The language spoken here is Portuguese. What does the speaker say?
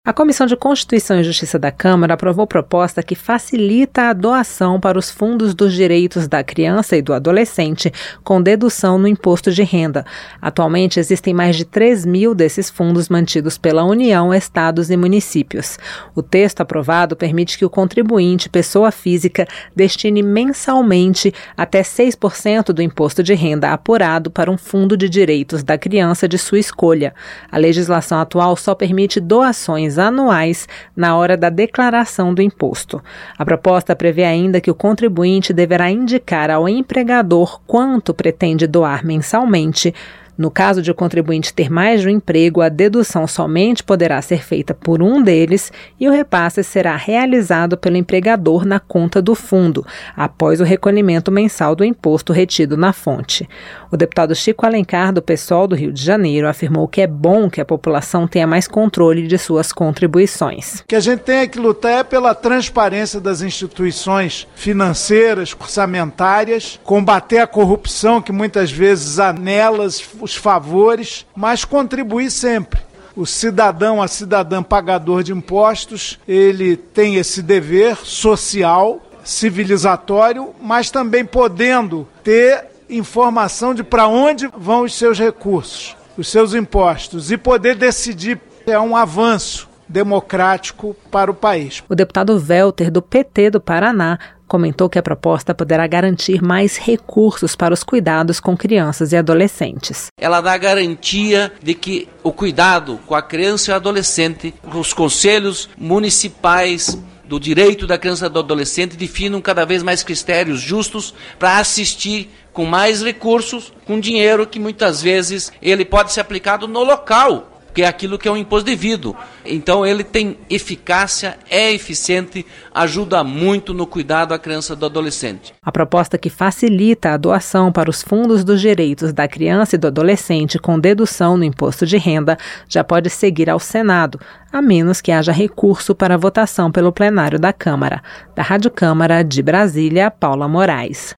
A Comissão de Constituição e Justiça da Câmara aprovou proposta que facilita a doação para os fundos dos direitos da criança e do adolescente com dedução no imposto de renda. Atualmente, existem mais de 3.000 desses fundos mantidos pela União, estados e municípios. O texto aprovado permite que o contribuinte, pessoa física, destine mensalmente até 6% do imposto de renda apurado para um fundo de direitos da criança de sua escolha. A legislação atual só permite doações anuais na hora da declaração do imposto. A proposta prevê ainda que o contribuinte deverá indicar ao empregador quanto pretende doar mensalmente. No caso de o contribuinte ter mais de um emprego, a dedução somente poderá ser feita por um deles e o repasse será realizado pelo empregador na conta do fundo, após o recolhimento mensal do imposto retido na fonte. O deputado Chico Alencar, do PSOL do Rio de Janeiro, afirmou que é bom que a população tenha mais controle de suas contribuições. O que a gente tem que lutar é pela transparência das instituições financeiras, orçamentárias, combater a corrupção que muitas vezes anela os favores, mas contribuir sempre. O cidadão, a cidadã pagador de impostos, ele tem esse dever social, civilizatório, mas também podendo ter informação de para onde vão os seus recursos, os seus impostos, e poder decidir. É um avanço democrático para o país. O deputado Welter, do PT do Paraná, comentou que a proposta poderá garantir mais recursos para os cuidados com crianças e adolescentes. Ela dá garantia de que o cuidado com a criança e o adolescente, os conselhos municipais do direito da criança e do adolescente definam cada vez mais critérios justos para assistir com mais recursos, com dinheiro que muitas vezes ele pode ser aplicado no local, que é aquilo que é um imposto devido. Então ele tem eficácia, é eficiente, ajuda muito no cuidado à criança e do adolescente. A proposta que facilita a doação para os fundos dos direitos da criança e do adolescente com dedução no imposto de renda já pode seguir ao Senado, a menos que haja recurso para votação pelo plenário da Câmara. Da Rádio Câmara de Brasília, Paula Moraes.